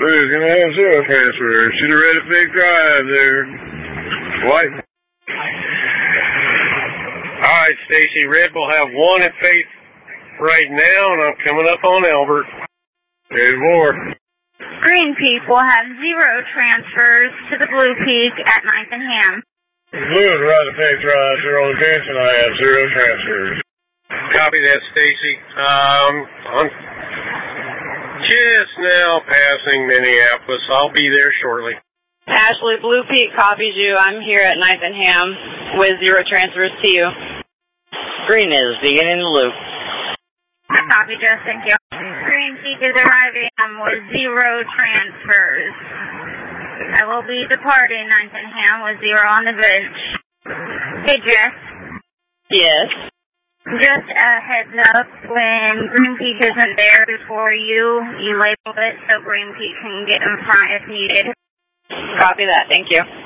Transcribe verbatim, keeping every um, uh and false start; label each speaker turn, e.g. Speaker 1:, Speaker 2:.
Speaker 1: Blue's gonna have zero transfer. Should have read a big drive there. White.
Speaker 2: Alright, Stacy, Red will have one at Faith right now, and I'm coming up on Albert.
Speaker 1: There's more.
Speaker 3: Green Peak will have zero transfers to the Blue Peak at ninth and Ham.
Speaker 1: Blue is right at Faith Drive, zero attention. I have zero transfers.
Speaker 2: Copy that, Stacy. Um, I'm just now passing Minneapolis. I'll be there shortly.
Speaker 4: Ashley, Blue Peak copies you. I'm here at ninth and Ham with zero transfers to you.
Speaker 5: Green is beginning the loop.
Speaker 3: Copy, Jess. Thank you. Green Peak is arriving with zero transfers. I will be departing ninth and Ham with zero on the bench. Hey, Jess.
Speaker 4: Yes.
Speaker 3: Just a heads up, when Green Peak isn't there before you, you label it so Green Peak can get in front if needed.
Speaker 4: Copy that. Thank you.